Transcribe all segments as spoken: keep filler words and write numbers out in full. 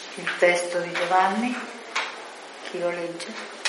il testo di Giovanni. Chi lo legge?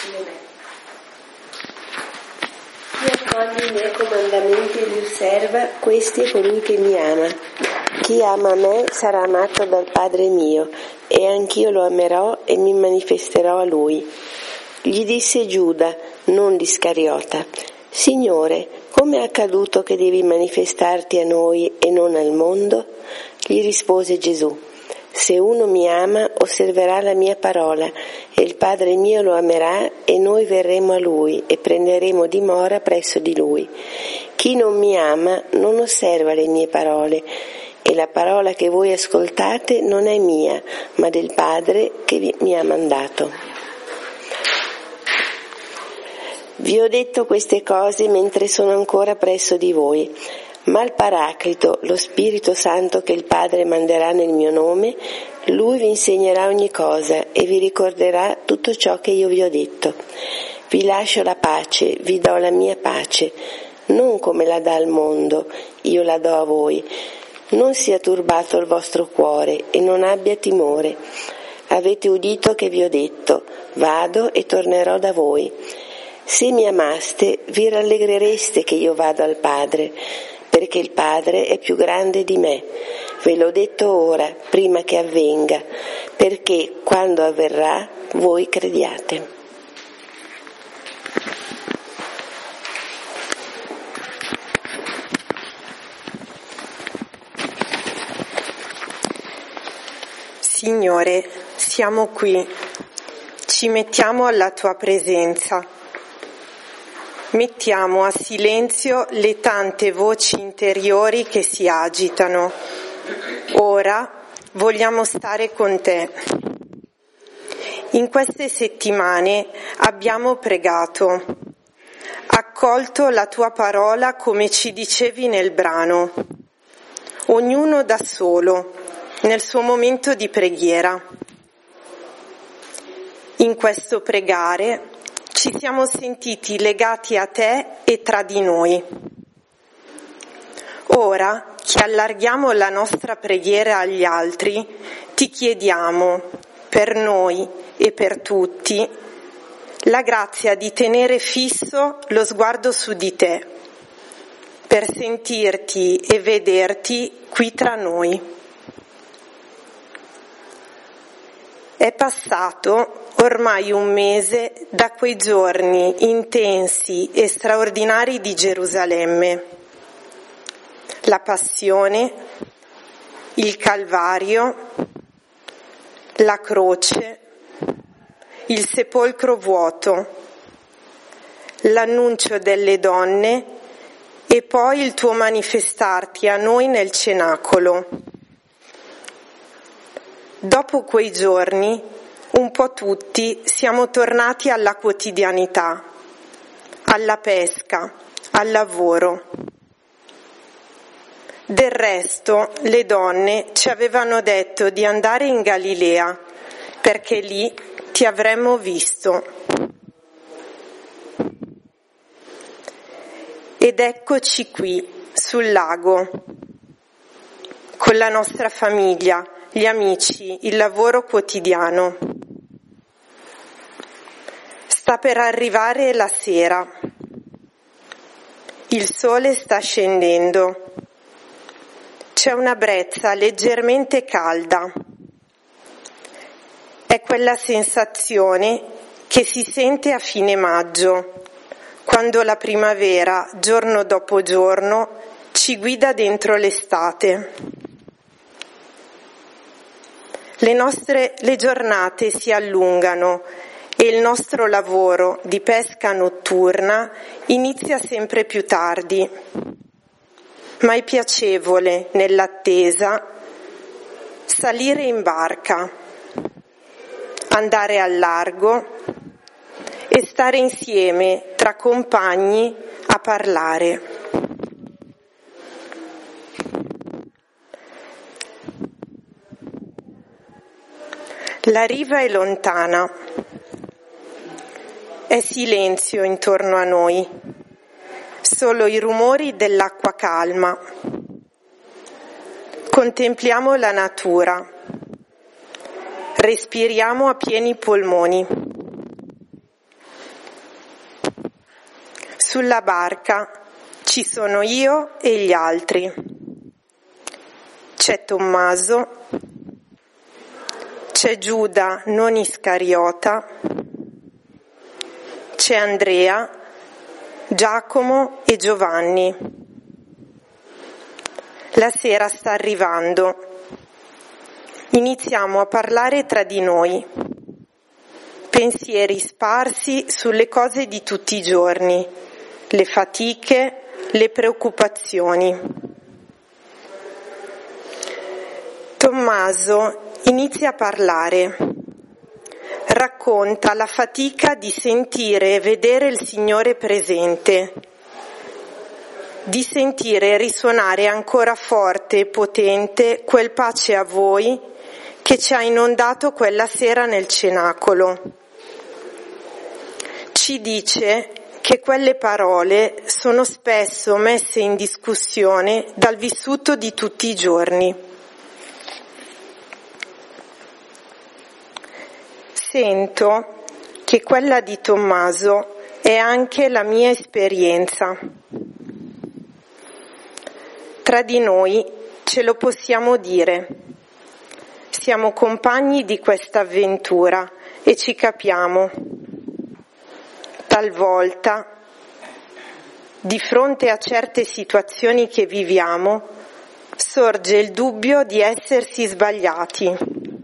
Chi accoglie i miei comandamenti e li osserva, questi è colui che mi ama. Chi ama me sarà amato dal Padre mio, e anch'io lo amerò e mi manifesterò a lui. Gli disse Giuda, non l'Iscariota: Signore, come è accaduto che devi manifestarti a noi e non al mondo? Gli rispose Gesù: se uno mi ama, osserverà la mia parola, e il Padre mio lo amerà, e noi verremo a lui e prenderemo dimora presso di lui. Chi non mi ama non osserva le mie parole, e la parola che voi ascoltate non è mia, ma del Padre che mi ha mandato. Vi ho detto queste cose mentre sono ancora presso di voi, ma il Paraclito, lo Spirito Santo che il Padre manderà nel mio nome, Lui vi insegnerà ogni cosa e vi ricorderà tutto ciò che io vi ho detto. Vi lascio la pace, vi do la mia pace, non come la dà il mondo, io la do a voi. Non sia turbato il vostro cuore e non abbia timore. Avete udito che vi ho detto: vado e tornerò da voi. Se mi amaste, vi rallegrereste che io vado al Padre, perché il Padre è più grande di me. Ve l'ho detto ora, prima che avvenga, perché quando avverrà voi crediate. Signore, siamo qui, ci mettiamo alla tua presenza. Mettiamo a silenzio le tante voci interiori che si agitano. Ora vogliamo stare con te. In queste settimane abbiamo pregato, accolto la tua parola come ci dicevi nel brano, ognuno da solo, nel suo momento di preghiera. In questo pregare ci siamo sentiti legati a te e tra di noi. Ora che allarghiamo la nostra preghiera agli altri, ti chiediamo, per noi e per tutti, la grazia di tenere fisso lo sguardo su di te, per sentirti e vederti qui tra noi. È passato ormai un mese da quei giorni intensi e straordinari di Gerusalemme. La passione, il Calvario, la croce, il sepolcro vuoto, l'annuncio delle donne e poi il tuo manifestarti a noi nel cenacolo. Dopo quei giorni, un po' tutti siamo tornati alla quotidianità, alla pesca, al lavoro. Del resto, le donne ci avevano detto di andare in Galilea, perché lì ti avremmo visto. Ed eccoci qui, sul lago, con la nostra famiglia, gli amici, il lavoro quotidiano. Sta per arrivare la sera. Il sole sta scendendo. C'è una brezza leggermente calda. È quella sensazione che si sente a fine maggio, quando la primavera, giorno dopo giorno, ci guida dentro l'estate. Le nostre le giornate si allungano e il nostro lavoro di pesca notturna inizia sempre più tardi, ma è piacevole nell'attesa salire in barca, andare al largo e stare insieme tra compagni a parlare. La riva è lontana, è silenzio intorno a noi, solo i rumori dell'acqua calma. Contempliamo la natura, Respiriamo a pieni polmoni. Sulla barca ci sono io e gli altri. C'è Tommaso, c'è Giuda non Iscariota, c'è Andrea, Giacomo e Giovanni. La sera sta arrivando. Iniziamo a parlare tra di noi, pensieri sparsi sulle cose di tutti i giorni, le fatiche, le preoccupazioni. Tommaso inizia a parlare, racconta la fatica di sentire e vedere il Signore presente, di sentire risuonare ancora forte e potente quel pace a voi che ci ha inondato quella sera nel cenacolo. Ci dice che quelle parole sono spesso messe in discussione dal vissuto di tutti i giorni. Sento che quella di Tommaso è anche la mia esperienza. Tra di noi ce lo possiamo dire. Siamo compagni di questa avventura e ci capiamo. Talvolta, di fronte a certe situazioni che viviamo, sorge il dubbio di essersi sbagliati.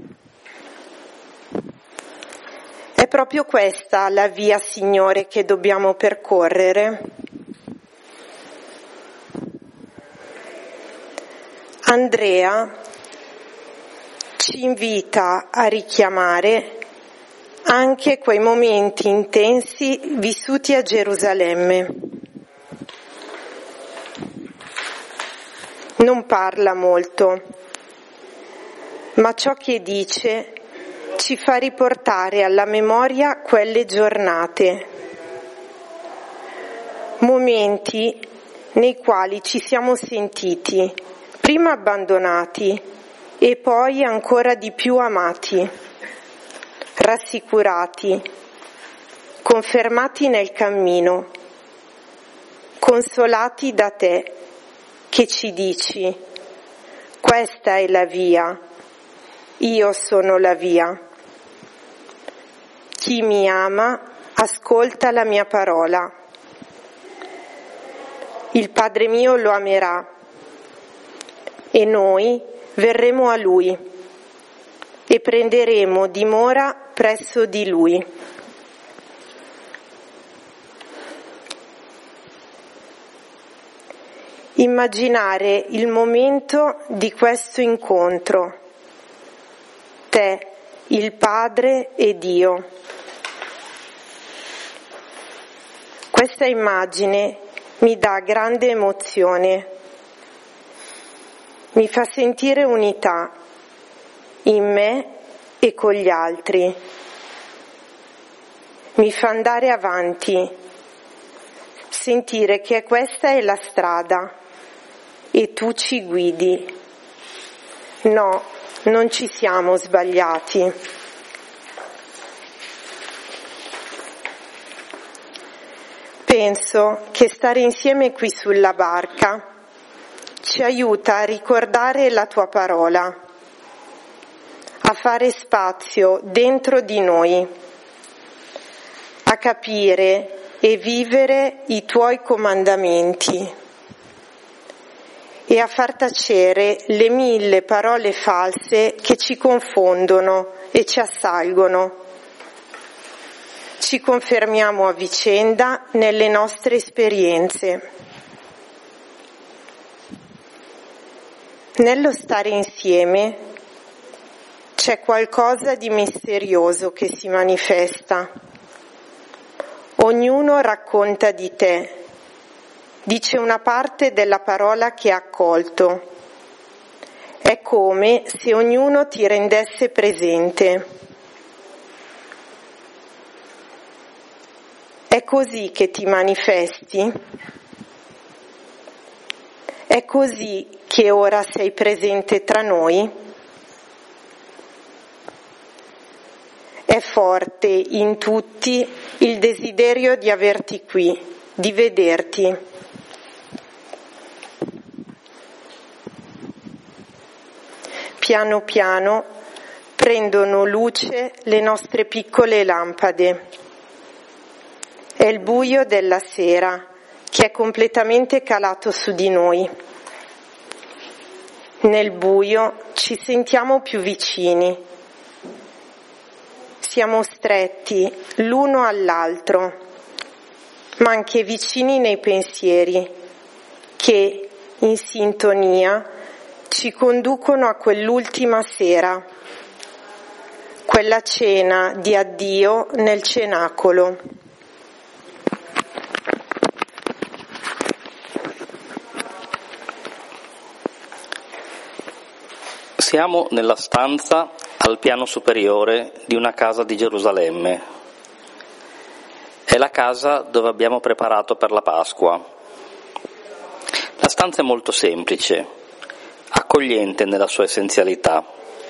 È proprio questa la via, Signore, che dobbiamo percorrere? Andrea ci invita a richiamare anche quei momenti intensi vissuti a Gerusalemme. Non parla molto, ma ciò che dice ci fa riportare alla memoria quelle giornate, momenti nei quali ci siamo sentiti prima abbandonati e poi ancora di più amati, rassicurati, confermati nel cammino, consolati da te che ci dici: questa è la via, io sono la via. Chi mi ama ascolta la mia parola. Il Padre mio lo amerà e noi verremo a Lui e prenderemo dimora presso di Lui. Immaginare il momento di questo incontro, te, il Padre e Dio. Questa immagine mi dà grande emozione. Mi fa sentire unità in me e con gli altri. Mi fa andare avanti, sentire che questa è la strada e tu ci guidi. No, non ci siamo sbagliati. Penso che stare insieme qui sulla barca ci aiuta a ricordare la tua parola, a fare spazio dentro di noi, a capire e vivere i tuoi comandamenti e a far tacere le mille parole false che ci confondono e ci assalgono. Ci confermiamo a vicenda nelle nostre esperienze. Nello stare insieme c'è qualcosa di misterioso che si manifesta. Ognuno racconta di te, dice una parte della parola che ha accolto. È come se ognuno ti rendesse presente. È così che ti manifesti? È così che ora sei presente tra noi? è forte in tutti il desiderio di averti qui, di vederti. Piano piano prendono luce le nostre piccole lampade. È il buio della sera che è completamente calato su di noi. Nel buio ci sentiamo più vicini. Siamo stretti l'uno all'altro, ma anche vicini nei pensieri che, in sintonia, ci conducono a quell'ultima sera, quella cena di addio nel cenacolo. Siamo nella stanza al piano superiore di una casa di Gerusalemme. È la casa dove abbiamo preparato per la Pasqua. La stanza è molto semplice, accogliente nella sua essenzialità.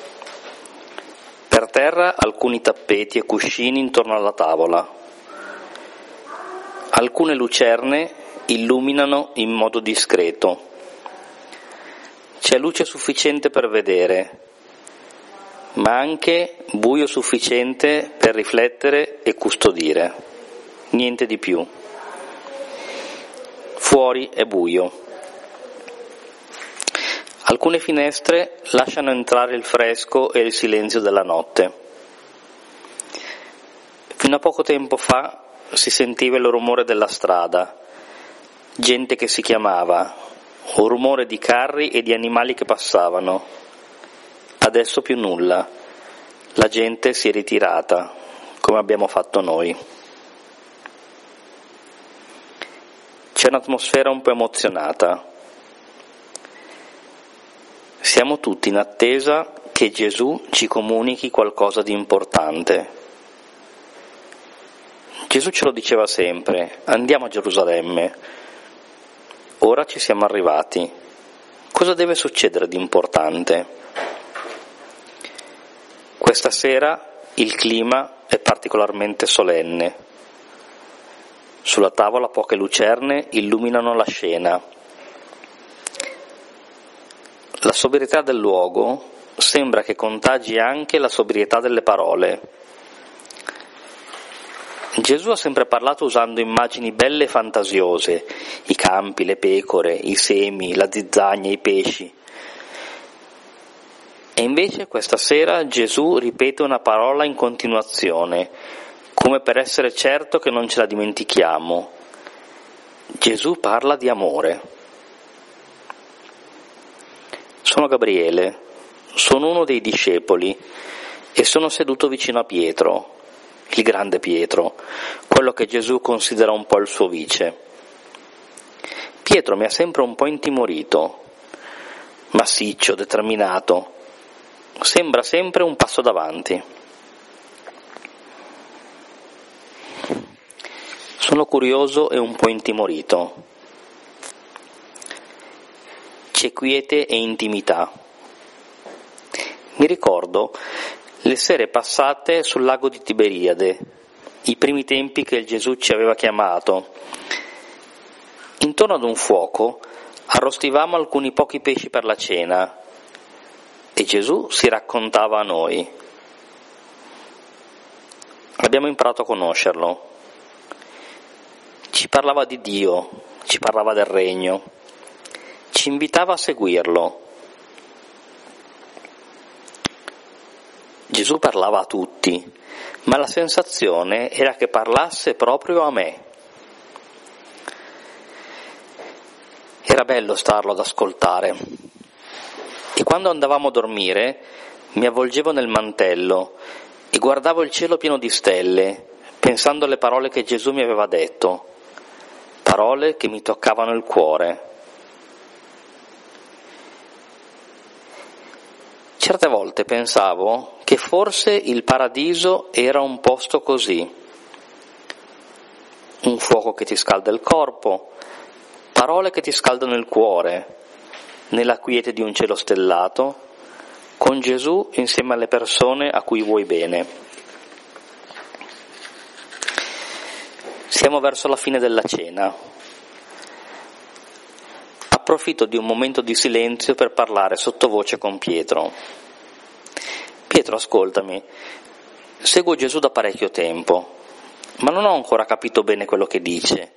Per terra alcuni tappeti e cuscini intorno alla tavola. Alcune lucerne illuminano in modo discreto. C'è luce sufficiente per vedere, ma anche buio sufficiente per riflettere e custodire. Niente di più. Fuori è buio. Alcune finestre lasciano entrare il fresco e il silenzio della notte. Fino a poco tempo fa si sentiva il rumore della strada, gente che si chiamava, un rumore di carri e di animali che passavano. Adesso più nulla. La gente si è ritirata, come abbiamo fatto noi. C'è un'atmosfera un po' emozionata. Siamo tutti in attesa che Gesù ci comunichi qualcosa di importante. Gesù ce lo diceva sempre: andiamo a Gerusalemme. Ora ci siamo arrivati. Cosa deve succedere di importante? Questa sera il clima è particolarmente solenne. Sulla tavola poche lucerne illuminano la scena. La sobrietà del luogo sembra che contagi anche la sobrietà delle parole. Gesù ha sempre parlato usando immagini belle e fantasiose, i campi, le pecore, i semi, la zizzania, i pesci. E invece questa sera Gesù ripete una parola in continuazione, come per essere certo che non ce la dimentichiamo. Gesù parla di amore. Sono Gabriele, sono uno dei discepoli e sono seduto vicino a Pietro, il grande Pietro, quello che Gesù considera un po' il suo vice. Pietro mi ha sempre un po' intimorito, massiccio, determinato, sembra sempre un passo davanti. Sono curioso e un po' intimorito. C'è quiete e intimità. Mi ricordo le sere passate sul lago di Tiberiade, i primi tempi che Gesù ci aveva chiamato. Intorno ad un fuoco arrostivamo alcuni pochi pesci per la cena e Gesù si raccontava a noi. Abbiamo imparato a conoscerlo. Ci parlava di Dio, ci parlava del regno, ci invitava a seguirlo. Gesù parlava a tutti, ma la sensazione era che parlasse proprio a me. Era bello starlo ad ascoltare. E quando andavamo a dormire mi avvolgevo nel mantello e guardavo il cielo pieno di stelle, pensando alle parole che Gesù mi aveva detto, parole che mi toccavano il cuore. Certe volte pensavo che forse il paradiso era un posto così, un fuoco che ti scalda il corpo, parole che ti scaldano il cuore, nella quiete di un cielo stellato, con Gesù insieme alle persone a cui vuoi bene. Siamo verso la fine della cena. Approfitto di un momento di silenzio per parlare sottovoce con Pietro. Pietro, ascoltami, seguo Gesù da parecchio tempo, ma non ho ancora capito bene quello che dice.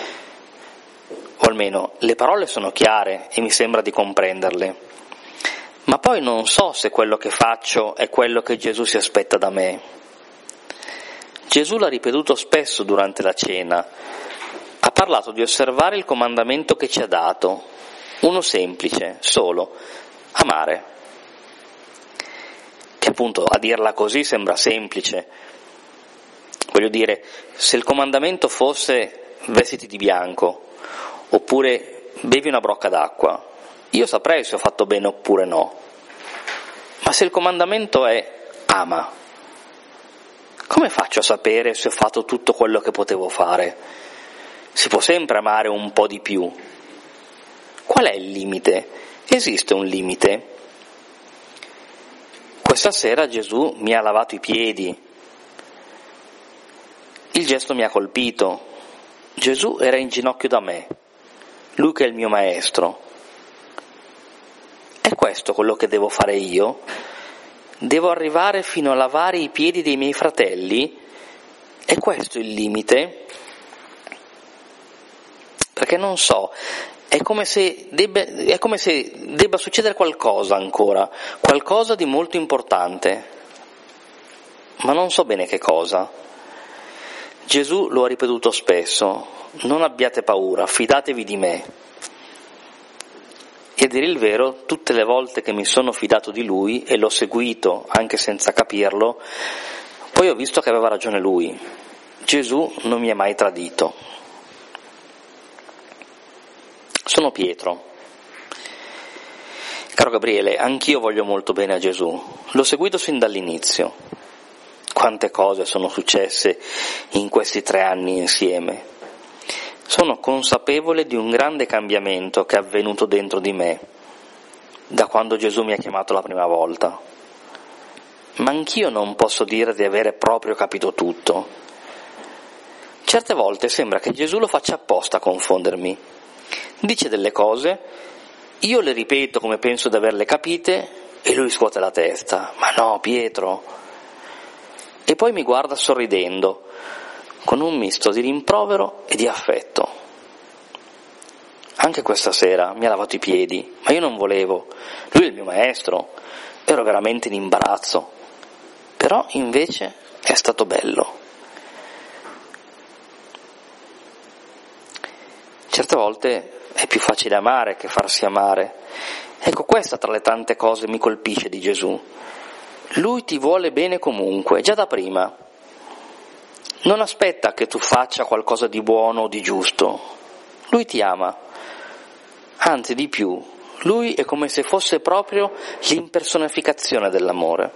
O almeno le parole sono chiare e mi sembra di comprenderle, ma poi non so se quello che faccio è quello che Gesù si aspetta da me. Gesù l'ha ripetuto spesso durante la cena, ha parlato di osservare il comandamento che ci ha dato, uno semplice, solo, amare. Che appunto a dirla così sembra semplice. Voglio dire, se il comandamento fosse vestiti di bianco, oppure bevi una brocca d'acqua, io saprei se ho fatto bene oppure no. Ma se il comandamento è ama, come faccio a sapere se ho fatto tutto quello che potevo fare? Si può sempre amare un po' di più. Qual è il limite? Esiste un limite? Questa sera Gesù mi ha lavato i piedi. Il gesto mi ha colpito. Gesù era in ginocchio da me, lui che è il mio maestro. È questo quello che devo fare io? Devo arrivare fino a lavare i piedi dei miei fratelli? È questo il limite? Perché non so, è come se debba, è come se debba succedere qualcosa ancora, qualcosa di molto importante, ma non so bene che cosa. Gesù lo ha ripetuto spesso: non abbiate paura, fidatevi di me. E a dire il vero, tutte le volte che mi sono fidato di lui e l'ho seguito anche senza capirlo, poi ho visto che aveva ragione lui. Gesù non mi ha mai tradito. Sono Pietro. Caro Gabriele, anch'io voglio molto bene a Gesù, l'ho seguito sin dall'inizio. Quante cose sono successe in questi tre anni insieme. Sono consapevole di un grande cambiamento che è avvenuto dentro di me, da quando Gesù mi ha chiamato la prima volta. Ma anch'io non posso dire di avere proprio capito tutto. Certe volte sembra che Gesù lo faccia apposta a confondermi. Dice delle cose, io le ripeto come penso di averle capite e lui scuote la testa. Ma no, Pietro! E poi mi guarda sorridendo, con un misto di rimprovero e di affetto. Anche questa sera mi ha lavato i piedi, ma io non volevo. Lui è il mio maestro, ero veramente in imbarazzo. Però invece è stato bello. Certe volte è più facile amare che farsi amare. Ecco, questa tra le tante cose mi colpisce di Gesù. Lui ti vuole bene comunque, già da prima. Non aspetta che tu faccia qualcosa di buono o di giusto. Lui ti ama. Anzi, di più, lui è come se fosse proprio l'impersonificazione dell'amore.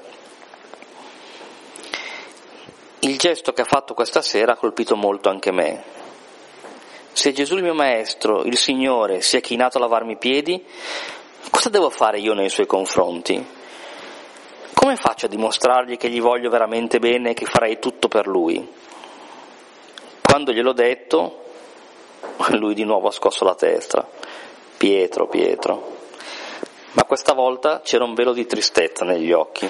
Il gesto che ha fatto questa sera ha colpito molto anche me. Se Gesù il mio maestro, il Signore, si è chinato a lavarmi i piedi, cosa devo fare io nei suoi confronti? Come faccio a dimostrargli che gli voglio veramente bene e che farei tutto per lui? Quando gliel'ho detto, lui di nuovo ha scosso la testa. Pietro, Pietro. Ma questa volta c'era un velo di tristezza negli occhi.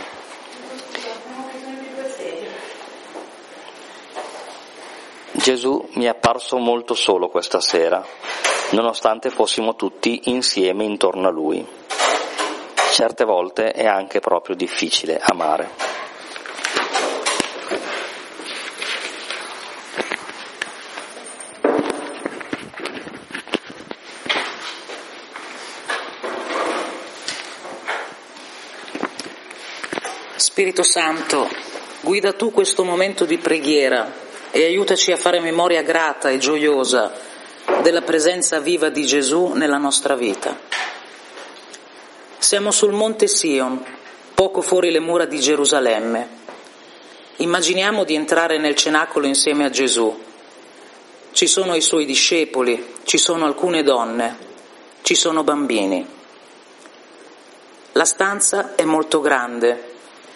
Gesù mi è apparso molto solo questa sera, nonostante fossimo tutti insieme intorno a lui. Certe volte è anche proprio difficile amare. Spirito Santo, guida tu questo momento di preghiera e aiutaci a fare memoria grata e gioiosa della presenza viva di Gesù nella nostra vita. Siamo sul monte Sion, poco fuori le mura di Gerusalemme. Immaginiamo di entrare nel cenacolo insieme a Gesù. Ci sono i suoi discepoli, ci sono alcune donne, ci sono bambini. La stanza è molto grande,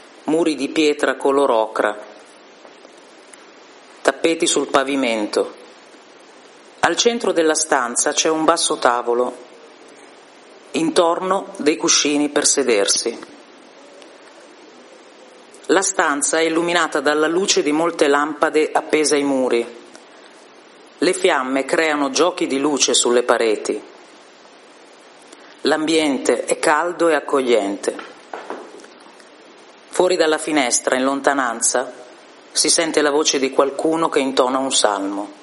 muri di pietra color ocra, tappeti sul pavimento, Al centro della stanza c'è un basso tavolo, intorno dei cuscini per sedersi. La stanza è illuminata dalla luce di molte lampade appese ai muri. Le fiamme creano giochi di luce sulle pareti. L'ambiente è caldo e accogliente. Fuori dalla finestra, in lontananza, si sente la voce di qualcuno che intona un salmo.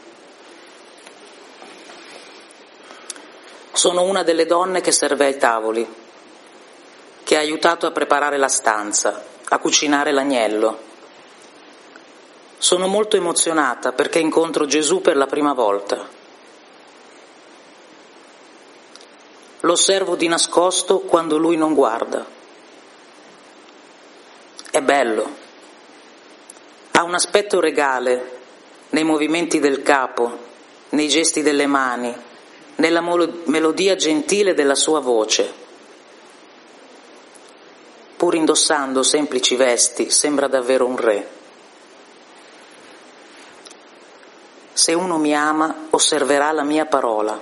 Sono una delle donne che serve ai tavoli, che ha aiutato a preparare la stanza, a cucinare l'agnello. Sono molto emozionata perché incontro Gesù per la prima volta. Lo osservo di nascosto quando lui non guarda. È bello. Ha un aspetto regale nei movimenti del capo, nei gesti delle mani, nella melodia gentile della sua voce. Pur indossando semplici vesti, sembra davvero un re. Se uno mi ama, osserverà la mia parola.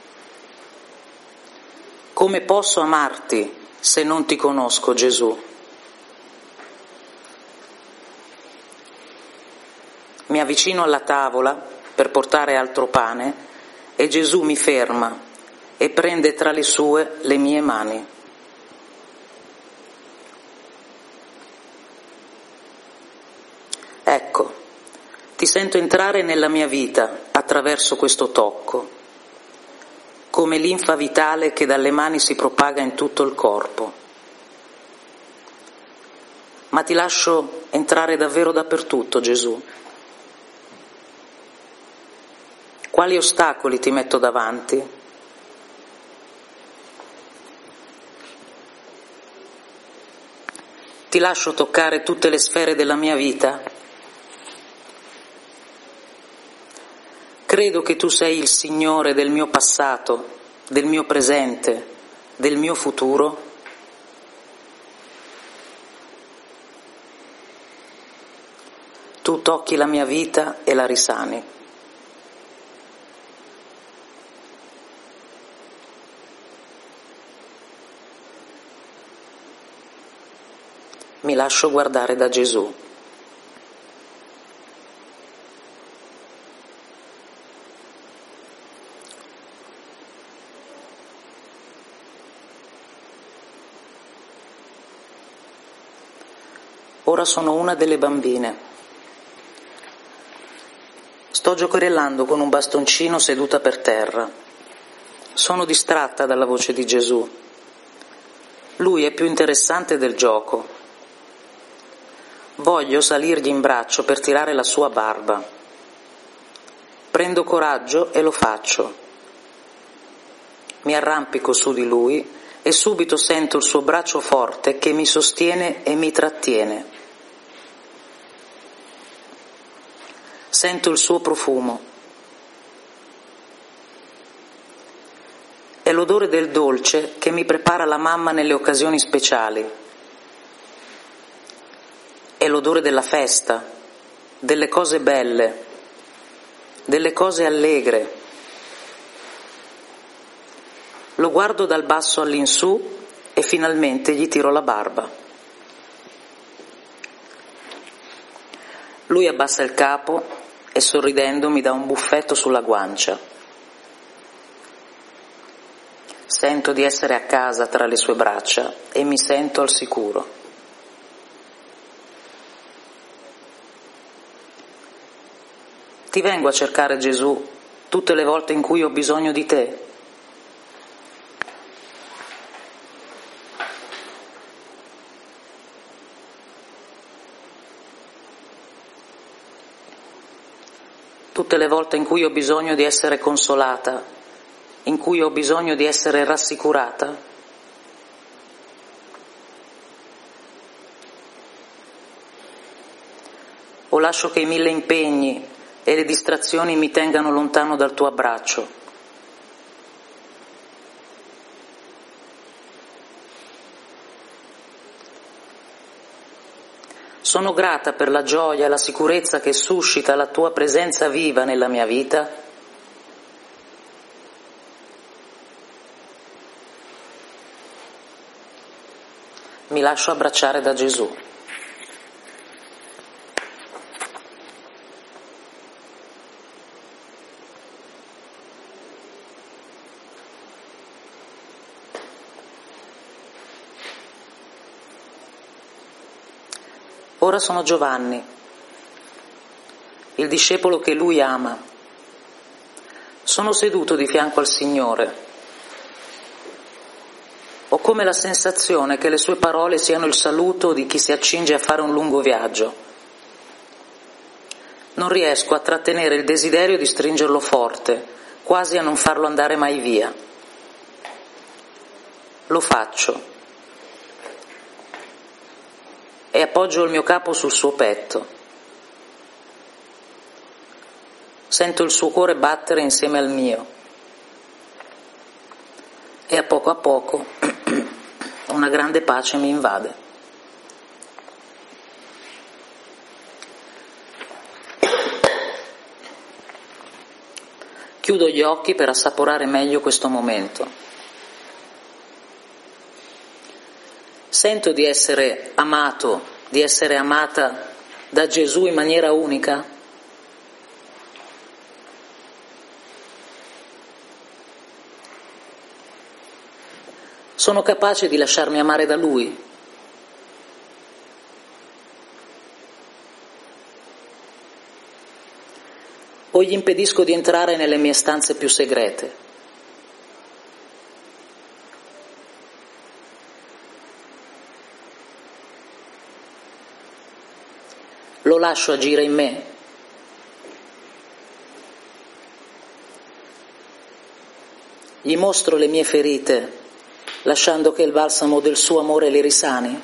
Come posso amarti se non ti conosco, Gesù? Mi avvicino alla tavola per portare altro pane e Gesù mi ferma e prende tra le sue le mie mani. Ecco, ti sento entrare nella mia vita attraverso questo tocco, come linfa vitale che dalle mani si propaga in tutto il corpo. Ma ti lascio entrare davvero dappertutto, Gesù. Quali ostacoli ti metto davanti? Ti lascio toccare tutte le sfere della mia vita? Credo che tu sei il Signore del mio passato, del mio presente, del mio futuro. Tu tocchi la mia vita e la risani. Mi lascio guardare da Gesù. Ora sono una delle bambine. Sto giocherellando con un bastoncino seduta per terra. Sono distratta dalla voce di Gesù. Lui è più interessante del gioco. Voglio salirgli in braccio per tirare la sua barba. Prendo coraggio e lo faccio. Mi arrampico su di lui e subito sento il suo braccio forte che mi sostiene e mi trattiene. Sento il suo profumo. È l'odore del dolce che mi prepara la mamma nelle occasioni speciali. È l'odore della festa, delle cose belle, delle cose allegre. Lo guardo dal basso all'insù e finalmente gli tiro la barba. Lui abbassa il capo e sorridendo mi dà un buffetto sulla guancia. Sento di essere a casa tra le sue braccia e mi sento al sicuro. Ti vengo a cercare, Gesù, tutte le volte in cui ho bisogno di te. Tutte le volte in cui ho bisogno di essere consolata, in cui ho bisogno di essere rassicurata. O lascio che i mille impegni e le distrazioni mi tengano lontano dal tuo abbraccio. Sono grata per la gioia e la sicurezza che suscita la tua presenza viva nella mia vita mi lascio abbracciare da Gesù. Ora sono Giovanni, il discepolo che lui ama. Sono seduto di fianco al Signore. Ho come la sensazione che le sue parole siano il saluto di chi si accinge a fare un lungo viaggio. Non riesco a trattenere il desiderio di stringerlo forte, quasi a non farlo andare mai via. Lo faccio. E appoggio il mio capo sul suo petto. Sento il suo cuore battere insieme al mio. E a poco a poco una grande pace mi invade. Chiudo gli occhi per assaporare meglio questo momento. Sento di essere amato, di essere amata da Gesù in maniera unica? Sono capace di lasciarmi amare da Lui? O gli impedisco di entrare nelle mie stanze più segrete? Lo lascio agire in me? Gli mostro le mie ferite, lasciando che il balsamo del suo amore le risani?